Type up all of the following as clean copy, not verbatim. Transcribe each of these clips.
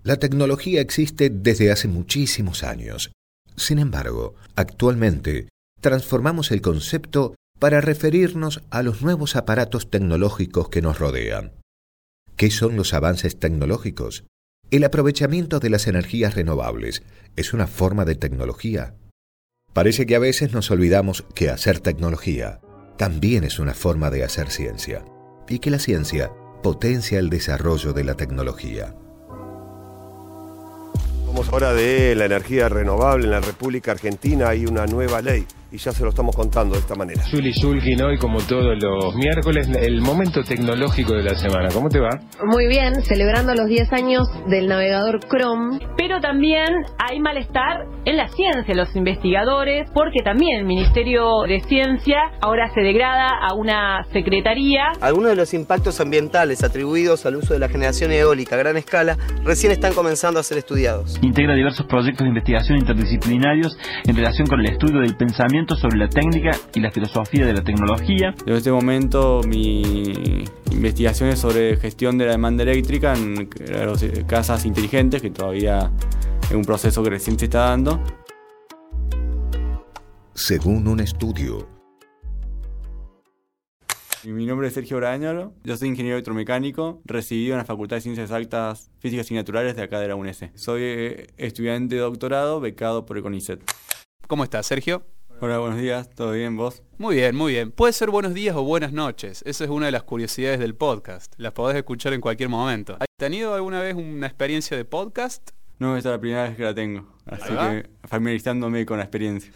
La tecnología existe desde hace muchísimos años. Sin embargo, actualmente transformamos el concepto para referirnos a los nuevos aparatos tecnológicos que nos rodean. ¿Qué son los avances tecnológicos? El aprovechamiento de las energías renovables es una forma de tecnología. Parece que a veces nos olvidamos que hacer tecnología también es una forma de hacer ciencia, y que la ciencia potencia el desarrollo de la tecnología. Vamos ahora de la energía renovable. En la República Argentina hay una nueva ley y ya se lo estamos contando de esta manera. Juli Shulkin, hoy como todos los miércoles, el momento tecnológico de la semana. ¿Cómo te va? Muy bien, celebrando los 10 años del navegador Chrome. Pero también hay malestar en la ciencia, los investigadores, porque también el Ministerio de Ciencia ahora se degrada a una secretaría. Algunos de los impactos ambientales atribuidos al uso de la generación eólica a gran escala recién están comenzando a ser estudiados. Integra diversos proyectos de investigación interdisciplinarios en relación con el estudio del pensamiento sobre la técnica y la filosofía de la tecnología. En este momento mi investigación es sobre gestión de la demanda eléctrica en casas inteligentes, que todavía es un proceso que recién se está dando. Según un estudio, Mi nombre es Sergio Brañolo, yo soy ingeniero electromecánico, recibido en la Facultad de Ciencias Exactas, Físicas y Naturales de acá de la UNES. Soy estudiante de doctorado becado por el CONICET. ¿Cómo estás, Sergio? Hola, buenos días, ¿todo bien, vos? Muy bien, muy bien. Puede ser buenos días o buenas noches. Esa es una de las curiosidades del podcast. Las podés escuchar en cualquier momento. ¿Has tenido alguna vez una experiencia de podcast? No, esta es la primera vez que la tengo, así que familiarizándome con la experiencia.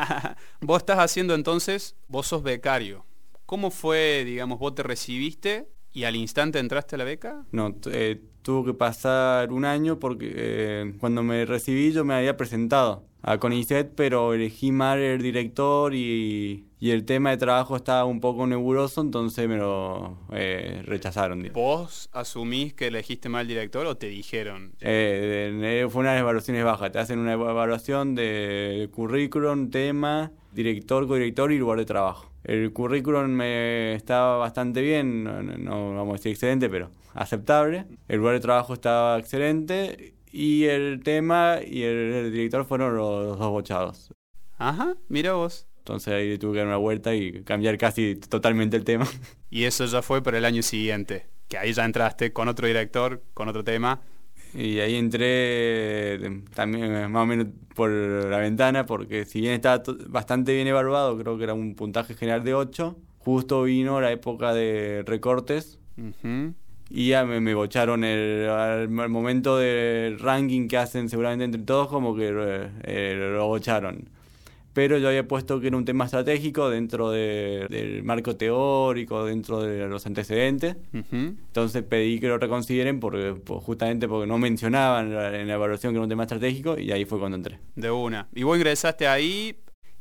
Vos estás haciendo entonces, vos sos becario. ¿Cómo fue, digamos, vos te recibiste y al instante entraste a la beca? No, tuvo que pasar un año porque cuando me recibí yo me había presentado a CONICET, pero elegí mal el director y el tema de trabajo estaba un poco nebuloso, entonces me lo rechazaron. ¿Vos asumís que elegiste mal director o te dijeron? Fue una de las evaluaciones bajas, te hacen una evaluación de currículum, tema, director, codirector y lugar de trabajo. El currículum me estaba bastante bien, no vamos a decir excelente, pero aceptable. El lugar de trabajo estaba excelente y el tema y el director fueron los dos bochados. Ajá, mira vos. Entonces ahí tuve que dar una vuelta y cambiar casi totalmente el tema. Y eso ya fue para el año siguiente, que ahí ya entraste con otro director, con otro tema. Y ahí entré también más o menos por la ventana, porque si bien estaba bastante bien evaluado, creo que era un puntaje general de 8, justo vino la época de recortes. Uh-huh. Y ya me bocharon al momento del ranking que hacen seguramente entre todos, como que lo bocharon. Pero yo había puesto que era un tema estratégico dentro del marco teórico, dentro de los antecedentes. Uh-huh. Entonces pedí que lo reconsideren justamente porque no mencionaban en la evaluación que era un tema estratégico, y ahí fue cuando entré. De una. Y vos ingresaste ahí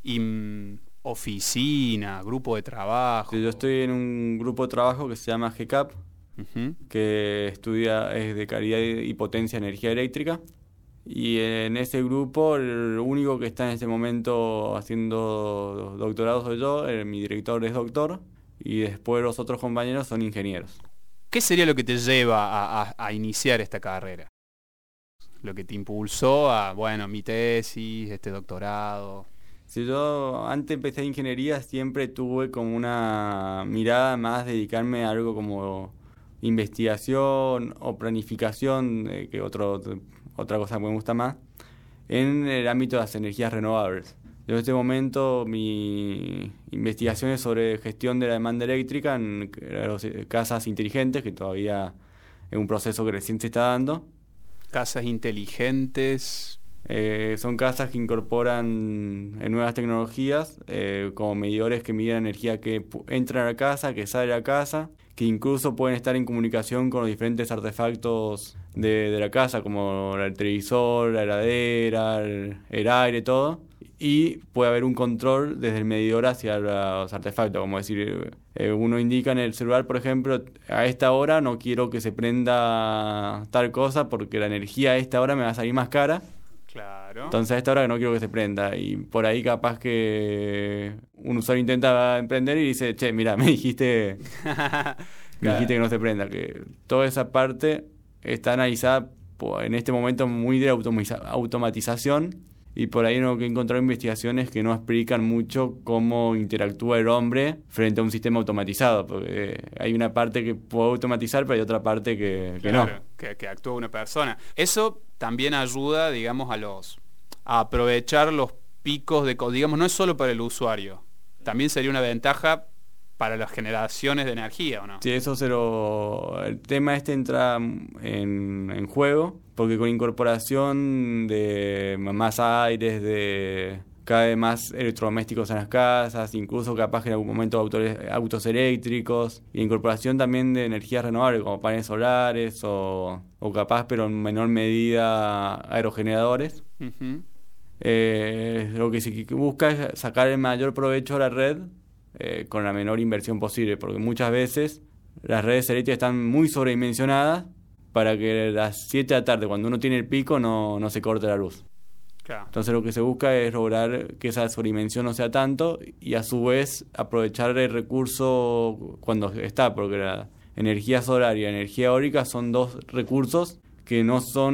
y oficina, grupo de trabajo. Yo estoy en un grupo de trabajo que se llama GCAP, uh-huh, que es de calidad y potencia de energía eléctrica. Y en ese grupo, el único que está en este momento haciendo doctorado soy yo, mi director es doctor, y después los otros compañeros son ingenieros. ¿Qué sería lo que te lleva a iniciar esta carrera? Lo que te impulsó a, mi tesis, este doctorado. Si yo antes empecé ingeniería, siempre tuve como una mirada más dedicarme a algo como investigación o planificación, que otra cosa que me gusta más, en el ámbito de las energías renovables. En este momento mi investigación es sobre gestión de la demanda eléctrica en casas inteligentes, que todavía es un proceso que recién se está dando. Casas inteligentes. Son casas que incorporan nuevas tecnologías, como medidores que miden la energía que entra a la casa, que sale de la casa, que incluso pueden estar en comunicación con los diferentes artefactos de la casa, como el televisor, la heladera, el aire, todo. Y puede haber un control desde el medidor hacia los artefactos, como decir, uno indica en el celular, por ejemplo, a esta hora no quiero que se prenda tal cosa porque la energía a esta hora me va a salir más cara. Claro. Entonces a esta hora no quiero que se prenda, y por ahí capaz que un usuario intenta emprender y dice, che, mira, me dijiste que no se prenda. Que toda esa parte está analizada en este momento muy de automatización, y por ahí no que he encontrado investigaciones que no explican mucho cómo interactúa el hombre frente a un sistema automatizado, porque hay una parte que puede automatizar, pero hay otra parte que claro, no. Que actúa una persona. Eso también ayuda, digamos, a aprovechar los picos digamos, no es solo para el usuario, también sería una ventaja para las generaciones de energía, ¿o no? Sí, el tema entra en juego, porque con incorporación de más aires, de cada vez más electrodomésticos en las casas, incluso capaz que en algún momento autos eléctricos, y incorporación también de energías renovables como paneles solares o capaz, pero en menor medida, aerogeneradores. Uh-huh. Lo que se busca es sacar el mayor provecho a la red con la menor inversión posible, porque muchas veces las redes eléctricas están muy sobredimensionadas para que a las 7 de la tarde, cuando uno tiene el pico, no se corte la luz. Claro. Entonces lo que se busca es lograr que esa sobredimensión no sea tanto y a su vez aprovechar el recurso cuando está, porque la energía solar y la energía eólica son dos recursos que no son...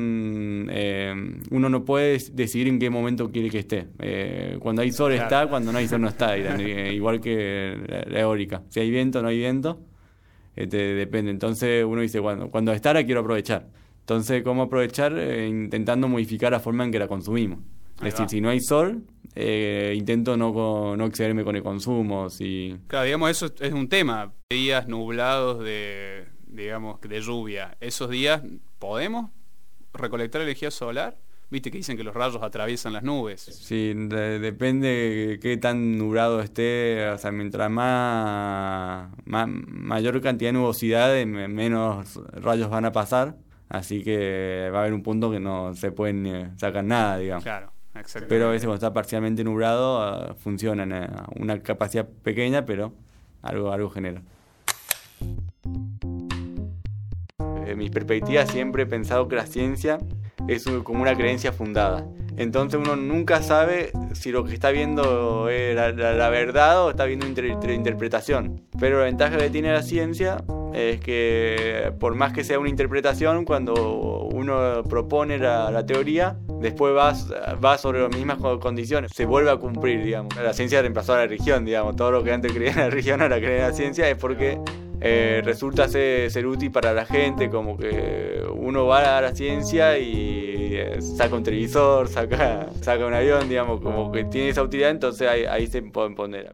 uno no puede decidir en qué momento quiere que esté. Cuando hay sol está, cuando no hay sol no está. Igual que la eólica. Si hay viento, no hay viento. Depende. Entonces uno dice, cuando está la quiero aprovechar. Entonces, ¿cómo aprovechar? Intentando modificar la forma en que la consumimos. Es decir, si no hay sol, intento no excederme con el consumo. Claro, digamos, eso es un tema. Días nublados de lluvia. Esos días, ¿podemos recolectar energía solar? Viste que dicen que los rayos atraviesan las nubes. Sí, depende de qué tan nublado esté. O sea, mientras mayor cantidad de nubosidad, menos rayos van a pasar. Así que va a haber un punto que no se pueden sacar nada, digamos. Claro, exactamente. Pero a veces cuando está parcialmente nublado, funcionan a una capacidad pequeña, pero algo genera. Desde mi perspectiva siempre he pensado que la ciencia es como una creencia fundada. Entonces uno nunca sabe si lo que está viendo es la verdad o está viendo interpretación. Pero la ventaja que tiene la ciencia es que por más que sea una interpretación, cuando uno propone la teoría, después va sobre las mismas condiciones, se vuelve a cumplir, digamos. La ciencia reemplazó a la religión, digamos. Todo lo que antes creía en la religión ahora cree en la ciencia, es porque resulta ser útil para la gente, como que uno va a la ciencia y saca un televisor, saca un avión, digamos, como que tiene esa utilidad, entonces ahí se pondera.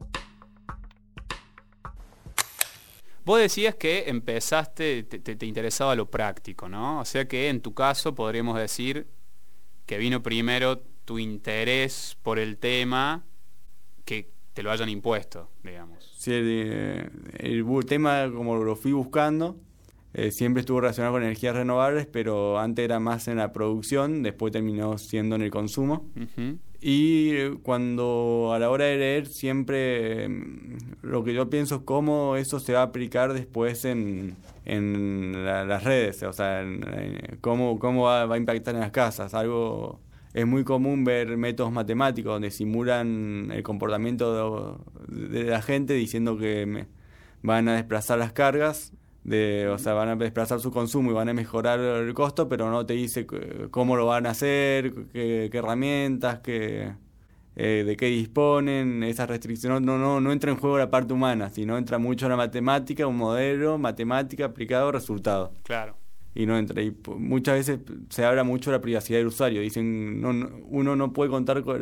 Vos decías que empezaste, te interesaba lo práctico, ¿no? O sea que en tu caso podríamos decir que vino primero tu interés por el tema que te lo hayan impuesto, digamos. Sí, el tema como lo fui buscando, siempre estuvo relacionado con energías renovables, pero antes era más en la producción, después terminó siendo en el consumo. Uh-huh. Y cuando a la hora de leer siempre lo que yo pienso es cómo eso se va a aplicar después en las redes, o sea, cómo va a impactar en las casas. Es muy común ver métodos matemáticos donde simulan el comportamiento de la gente diciendo que van a desplazar las cargas, o sea, van a desplazar su consumo y van a mejorar el costo, pero no te dice cómo lo van a hacer, qué herramientas, de qué disponen. Esas restricciones no entra en juego la parte humana, sino entra mucho la matemática, un modelo, matemática aplicado, resultado. Claro. Y no entra. Y muchas veces se habla mucho de la privacidad del usuario. Dicen, uno no puede contar con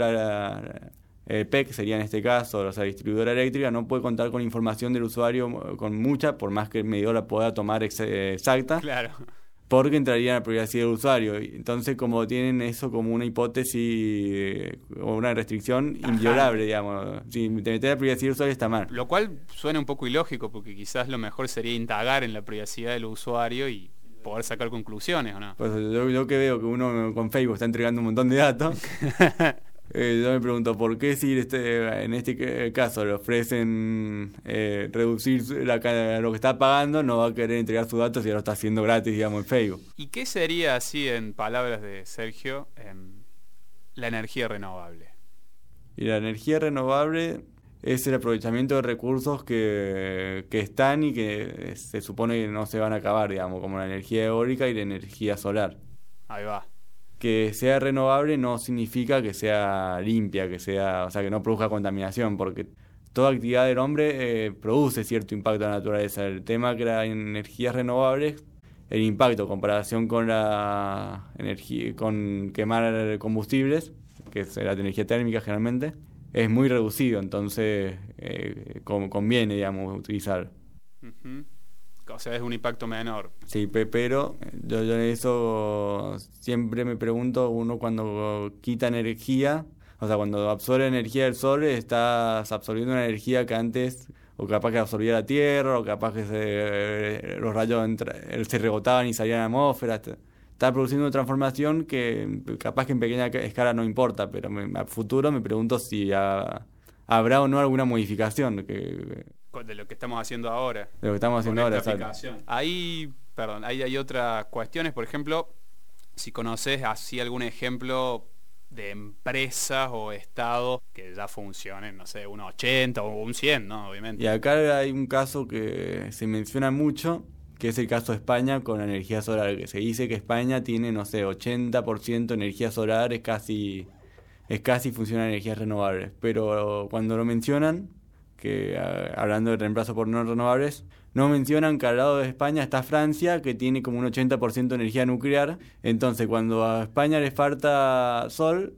PEC sería en este caso, o sea, distribuidora eléctrica, no puede contar con información del usuario con mucha, por más que el medidor la pueda tomar exacta. Claro. Porque entraría en la privacidad del usuario. Entonces, como tienen eso como una hipótesis o una restricción inviolable, digamos. Si te metes en la privacidad del usuario está mal. Lo cual suena un poco ilógico, porque quizás lo mejor sería indagar en la privacidad del usuario y poder sacar conclusiones, ¿o no? Pues yo que veo que uno con Facebook está entregando un montón de datos. Yo me pregunto, ¿por qué si en este caso le ofrecen reducir lo que está pagando, no va a querer entregar sus datos si ya lo está haciendo gratis, digamos, en Facebook? ¿Y qué sería, así en palabras de Sergio, la energía renovable? Y la energía renovable es el aprovechamiento de recursos que están y que se supone que no se van a acabar, digamos, como la energía eólica y la energía solar. Ahí va. Que sea renovable no significa que sea limpia, o sea, que no produzca contaminación, porque toda actividad del hombre produce cierto impacto en la naturaleza. El tema que las energías renovables, el impacto en comparación con la energía, con quemar combustibles, que es la energía térmica generalmente, es muy reducido, entonces conviene, digamos, utilizar. Uh-huh. O sea, es un impacto menor. Sí, pero yo en eso siempre me pregunto, uno cuando quita energía, o sea, cuando absorbe energía del sol, estás absorbiendo una energía que antes, o capaz que absorbía la Tierra, o capaz que los rayos se rebotaban y salían a la atmósfera. Está produciendo una transformación que capaz que en pequeña escala no importa, pero a futuro me pregunto si habrá o no alguna modificación de lo que estamos haciendo ahora. De lo que estamos haciendo ahora, Hay otras cuestiones, por ejemplo, si conoces así algún ejemplo de empresas o estados que ya funcionen, no sé, un 80 o un 100, ¿no? Obviamente. Y acá hay un caso que se menciona mucho, que es el caso de España con la energía solar, que se dice que España tiene, no sé, 80% de energía solar, es casi funciona energías renovables. Pero cuando lo mencionan, que hablando de reemplazo por no renovables, no mencionan que al lado de España está Francia, que tiene como un 80% de energía nuclear. Entonces, cuando a España le falta sol,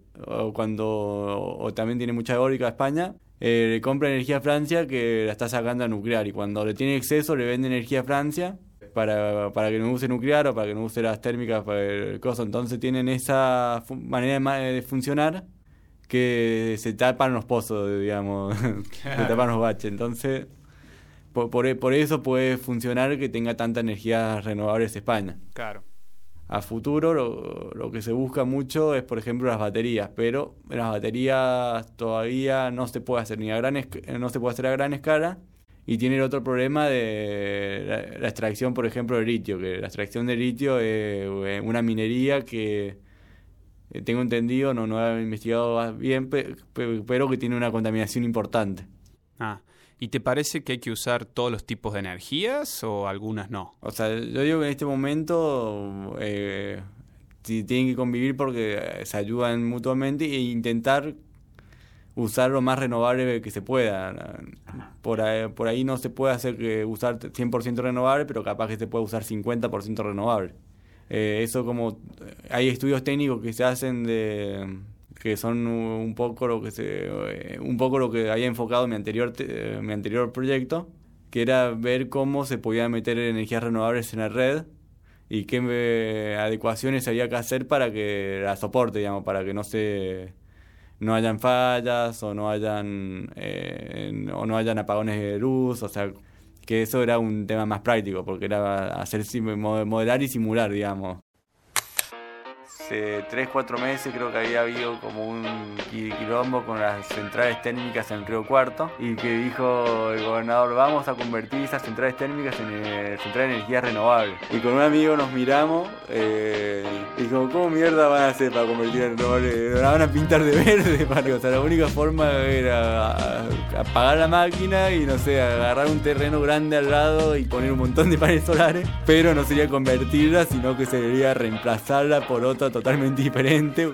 o también tiene mucha eólica a España, le compra energía a Francia, que la está sacando a nuclear. Y cuando le tiene exceso, le vende energía a Francia para que no use nuclear o para que no use las térmicas para el coso. Entonces tienen esa manera de funcionar, que se tapan los pozos, digamos, se tapan los baches. Entonces, por eso puede funcionar que tenga tanta energía renovables España. Claro. A futuro lo que se busca mucho es, por ejemplo, las baterías, pero las baterías todavía no se puede hacer no se puede hacer a gran escala, y tiene el otro problema de la extracción, por ejemplo, de litio, que la extracción de litio es una minería que tengo entendido, no he investigado bien, pero que tiene una contaminación importante. ¿Y te parece que hay que usar todos los tipos de energías o algunas no? O sea, yo digo que en este momento tienen que convivir porque se ayudan mutuamente e intentar usar lo más renovable que se pueda. Por ahí no se puede usar 100% renovable, pero capaz que se puede usar 50% renovable. Eso, como hay estudios técnicos que se hacen que son un poco lo que había enfocado mi anterior proyecto, que era ver cómo se podía meter energías renovables en la red y qué adecuaciones había que hacer para que la soporte, digamos, para que no hayan fallas o no hayan apagones de luz. O sea, que eso era un tema más práctico, porque era modelar y simular, digamos. Hace 3-4 meses creo que había habido como un quilombo con las centrales térmicas en Río Cuarto, y que dijo el gobernador: vamos a convertir esas centrales térmicas en centrales de energía renovable. Y con un amigo nos miramos y dijimos: ¿cómo mierda van a hacer para convertir en renovable? La van a pintar de verde, o sea, la única forma era apagar la máquina y, no sé, agarrar un terreno grande al lado y poner un montón de paneles solares, pero no sería convertirla, sino que sería reemplazarla por otra totalmente diferente.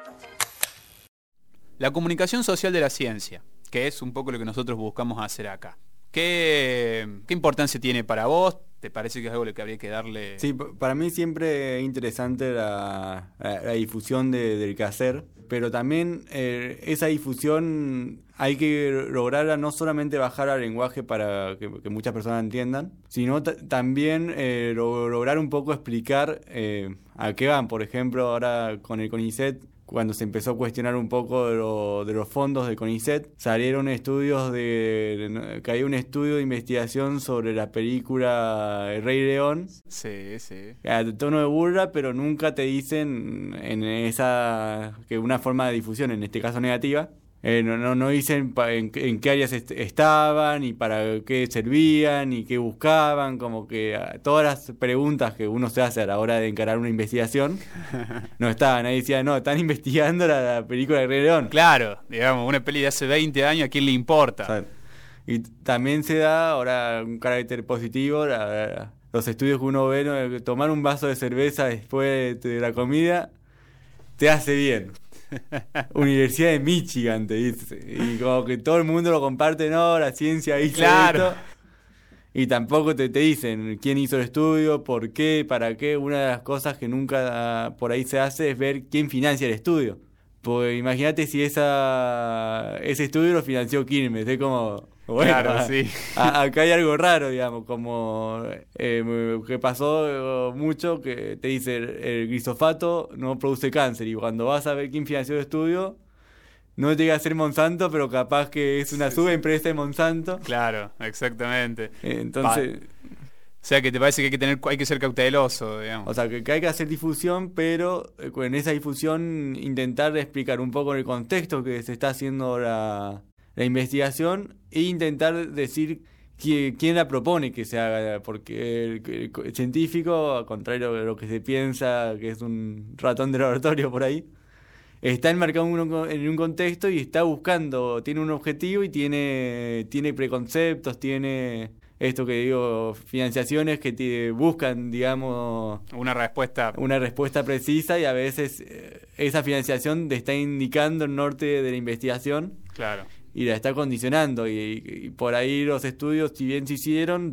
La comunicación social de la ciencia, que es un poco lo que nosotros buscamos hacer acá. ¿Qué importancia tiene para vos? ¿Te parece que es algo que habría que darle? Sí, para mí siempre es interesante la difusión del quehacer, pero también esa difusión hay que lograrla, no solamente bajar al lenguaje para que muchas personas entiendan, sino también lograr un poco explicar a qué van. Por ejemplo, ahora con el CONICET, cuando se empezó a cuestionar un poco de los fondos de CONICET, salieron estudios que hay un estudio de investigación sobre la película El Rey León. Sí, sí. A tono de burla, pero nunca te dicen que una forma de difusión, en este caso negativa. No dicen en qué áreas estaban, y para qué servían, y qué buscaban. Como que todas las preguntas que uno se hace a la hora de encarar una investigación no estaban. Ahí decía: no, están investigando la película de Rey León. Claro, digamos, una peli de hace 20 años, ¿a quién le importa? Y también se da ahora un carácter positivo, los estudios que uno ve, ¿no? Tomar un vaso de cerveza después de la comida te hace bien. Universidad de Michigan, te dice. Y como que todo el mundo lo comparte, no, la ciencia hizo esto. Y tampoco te dicen quién hizo el estudio, por qué, para qué. Una de las cosas que nunca por ahí se hace es ver quién financia el estudio. Pues imagínate si ese estudio lo financió Quilmes. Es como, bueno, claro, sí. Acá hay algo raro, digamos, como que pasó mucho, que te dice el glifosato no produce cáncer. Y cuando vas a ver quién financió el estudio, no te llega a ser Monsanto, pero capaz que es una subempresa de Monsanto. Claro, exactamente. Entonces... O sea, que te parece que hay que ser cauteloso, digamos. O sea, que hay que hacer difusión, pero en esa difusión intentar explicar un poco el contexto que se está haciendo la investigación e intentar decir quién la propone que se haga, porque el científico, al contrario de lo que se piensa, que es un ratón de laboratorio por ahí, está enmarcado en un contexto y está buscando, tiene un objetivo y tiene preconceptos, tiene... Esto que digo, financiaciones que buscan, digamos... Una respuesta precisa, y a veces esa financiación te está indicando el norte de la investigación. Claro. Y la está condicionando. Y por ahí los estudios, si bien se hicieron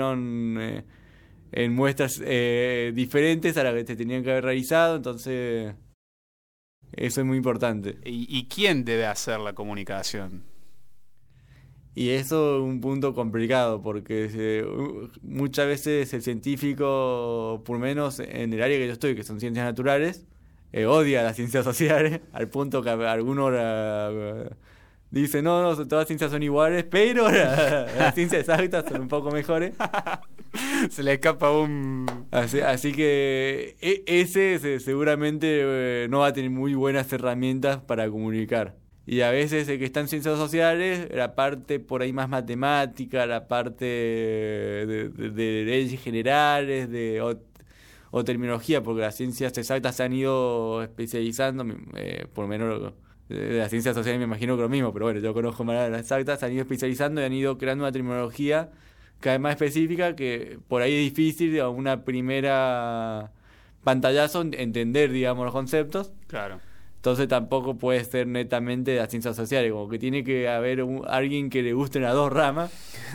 en muestras diferentes a las que se tenían que haber realizado. Entonces, eso es muy importante. ¿Y quién debe hacer la comunicación? Y eso es un punto complicado, porque muchas veces el científico, por lo menos en el área que yo estoy, que son ciencias naturales, odia las ciencias sociales, al punto que algunos dicen, no, todas las ciencias son iguales, pero las ciencias exactas son un poco mejores. Se le escapa un... Así que ese seguramente no va a tener muy buenas herramientas para comunicar. Y a veces el que está en ciencias sociales, la parte por ahí más matemática, la parte de leyes generales, o terminología, porque las ciencias exactas se han ido especializando, por lo menos de las ciencias sociales me imagino que lo mismo, pero bueno, yo conozco más las exactas, se han ido especializando y han ido creando una terminología cada vez más específica, que por ahí es difícil a una primera pantallazo entender, digamos, los conceptos. Claro. Entonces tampoco puede ser netamente de las ciencias sociales, como que tiene que haber alguien que le guste las dos ramas,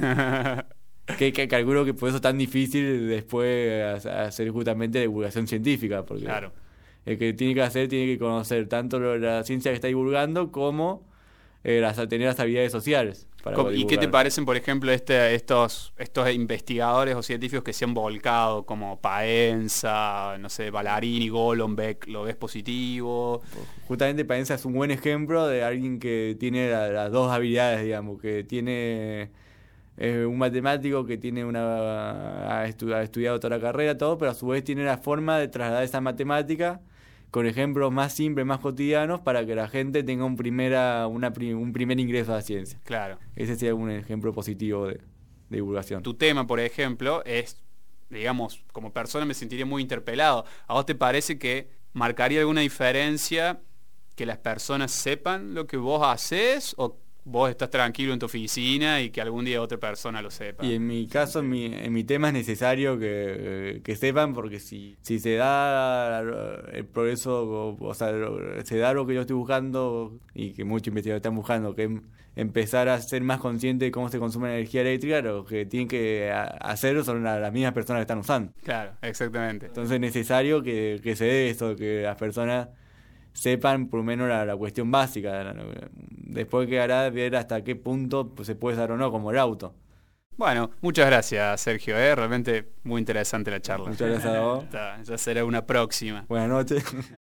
que calculo que por eso es tan difícil después hacer justamente divulgación científica, porque claro. El que tiene que conocer tanto la ciencia que está divulgando como tener las habilidades sociales. ¿Y qué te parecen, por ejemplo, estos investigadores o científicos que se han volcado, como Paenza, no sé, Ballarini, Golombek? ¿Lo ves positivo? Justamente Paenza es un buen ejemplo de alguien que tiene las dos habilidades, digamos, que tiene un matemático que tiene ha estudiado toda la carrera, todo, pero a su vez tiene la forma de trasladar esa matemática con ejemplos más simples, más cotidianos, para que la gente tenga un primer ingreso a la ciencia. Claro. Ese sería un ejemplo positivo de divulgación. Tu tema, por ejemplo, es, digamos, como persona me sentiría muy interpelado. ¿A vos te parece que marcaría alguna diferencia que las personas sepan lo que vos haces, o vos estás tranquilo en tu oficina y que algún día otra persona lo sepa? Y en mi caso, en mi tema es necesario que sepan, porque si se da el progreso, o sea, se da lo que yo estoy buscando y que muchos investigadores están buscando, que es empezar a ser más consciente de cómo se consume la energía eléctrica, lo que tienen que hacer son las mismas personas que están usando. Claro, exactamente. Entonces es necesario que se dé eso, que las personas sepan por lo menos la cuestión básica. Después quedará ver hasta qué punto se puede usar o no, como el auto. Bueno, muchas gracias, Sergio. Realmente muy interesante la charla. Muchas gracias a vos. Ya será una próxima. Buenas noches.